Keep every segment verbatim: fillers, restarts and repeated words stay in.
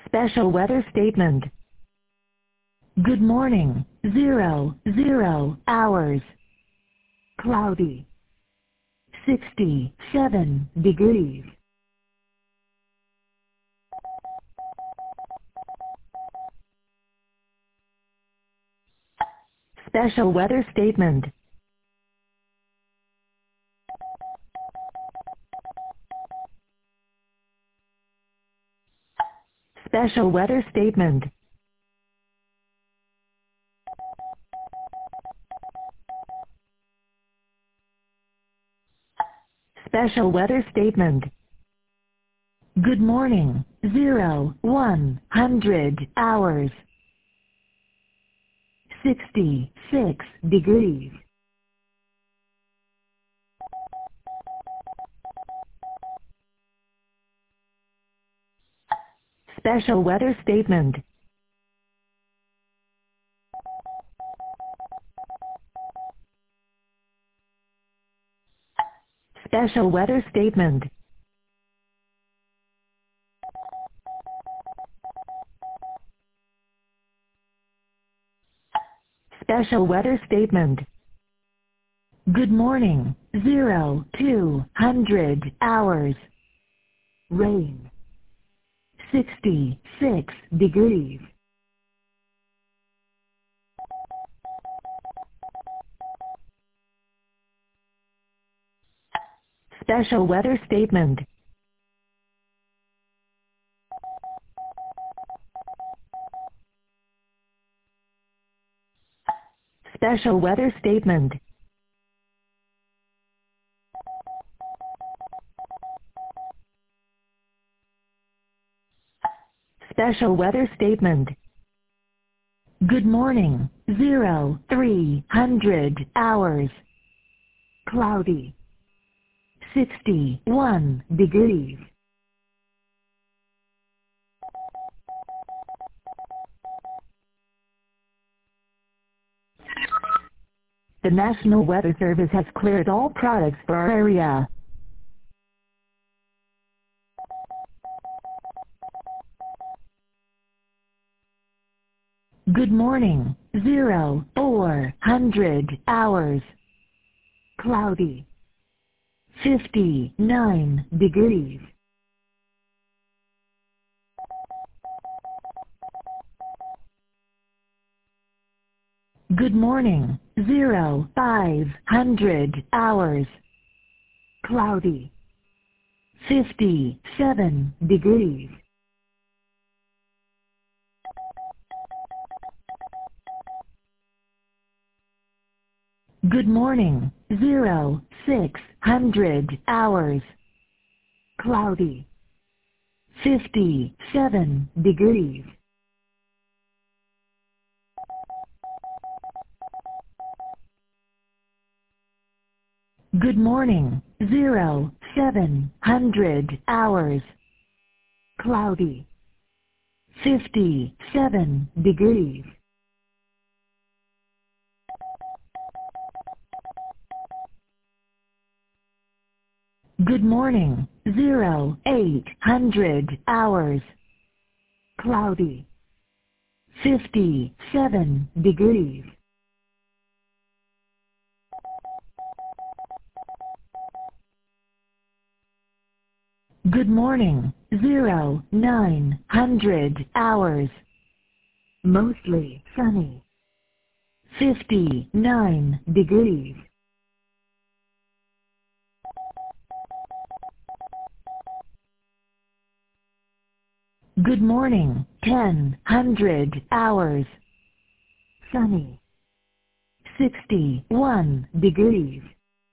Special weather statement. Good morning, zero, zero hours. Cloudy. sixty-seven degrees. Special weather statement. Special weather statement. Special weather statement. Good morning, zero, one hundred hours. sixty-six degrees. Special weather statement. Special weather statement. Special weather statement. Good morning, zero, two hundred hours. Rain. sixty-six degrees. Special weather statement. Special weather statement. Special weather statement. Good morning, zero, three hundred hours. Cloudy. sixty-one degrees. The National Weather Service has cleared all products for our area. Good morning, zero, four hundred hours. Cloudy. fifty-nine degrees. Good morning, zero, five hundred hours. Cloudy. fifty-seven degrees. Good morning, zero, six hundred hours. Cloudy. fifty-seven degrees. Good morning, zero, seven hundred hours. Cloudy. fifty-seven degrees. Good morning, zero, eight hundred hours. Cloudy. fifty-seven degrees. Good morning, zero, nine hundred hours. Mostly sunny. fifty-nine degrees. Good morning, ten hundred hours. Sunny. sixty-one degrees.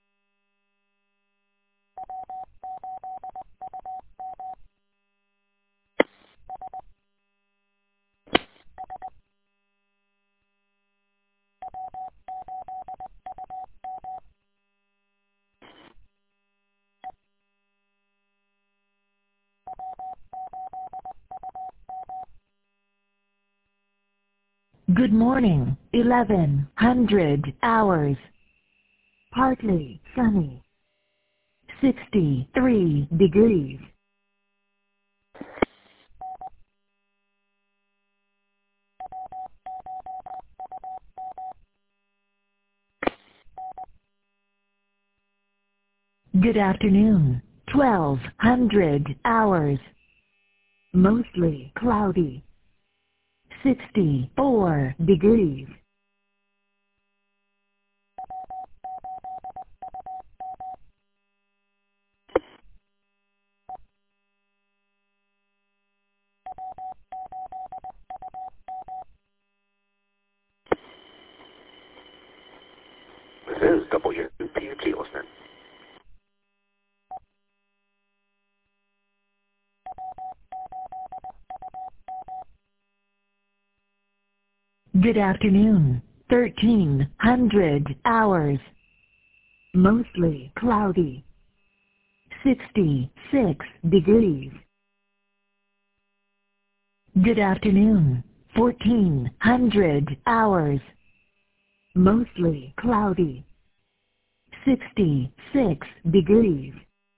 Good morning, eleven hundred hours. Partly sunny. sixty-three degrees. Good afternoon. twelve hundred hours. Mostly cloudy. sixty-four degrees. This is W P G listener. Good afternoon. thirteen hundred hours. Mostly cloudy. sixty-six degrees. Good afternoon. fourteen hundred hours. Mostly cloudy. sixty-six degrees.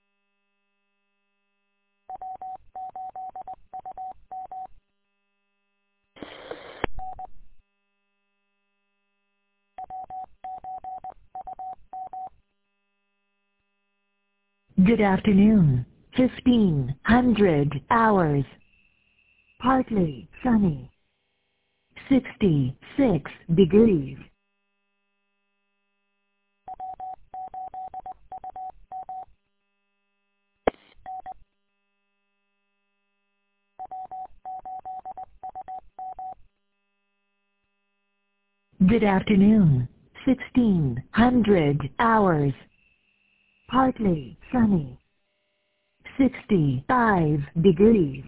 Good afternoon. fifteen hundred hours. Partly sunny. sixty-six degrees. Good afternoon. sixteen hundred hours. Partly sunny. sixty-five degrees.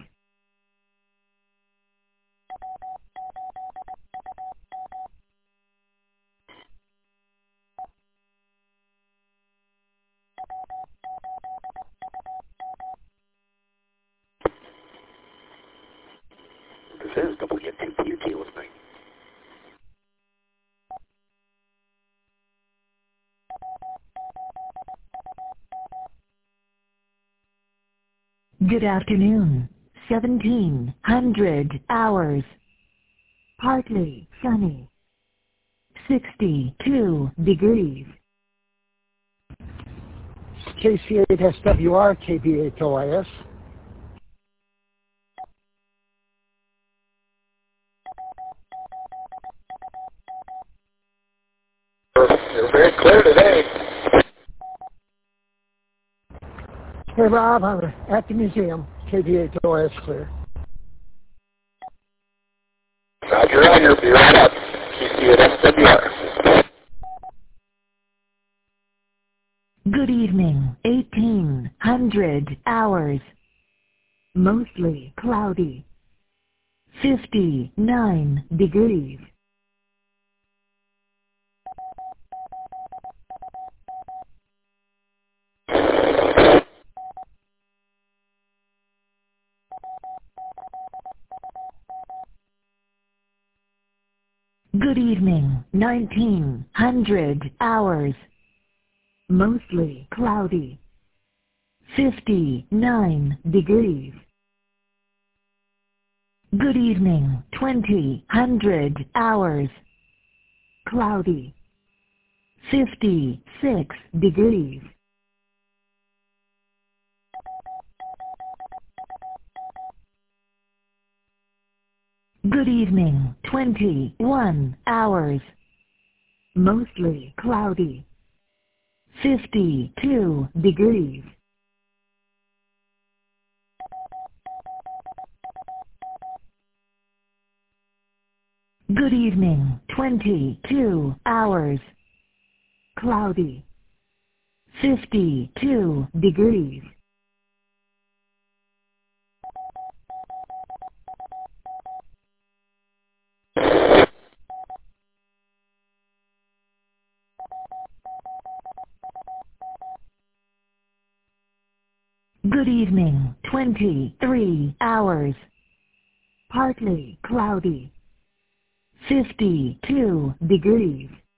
This is W P G listening. Good afternoon. seventeen hundred hours. Partly sunny. sixty-two degrees. K C eight S W R, K B eight O I S. You're very clear today. Hey Rob, I'm at the museum, K B eight O I S clear. Roger, Roger, be right up. K C eight S W R. Good evening. eighteen hundred hours. Mostly cloudy. fifty-nine degrees. Good evening. nineteen hundred hours. Mostly cloudy. fifty-nine degrees. Good evening. twenty hundred hours. Cloudy. fifty-six degrees. Good evening. twenty-one hours. Mostly cloudy. fifty-two degrees. Good evening. twenty-two hours. Cloudy. fifty-two degrees. Good evening. twenty-three hours. Partly cloudy. fifty-two degrees.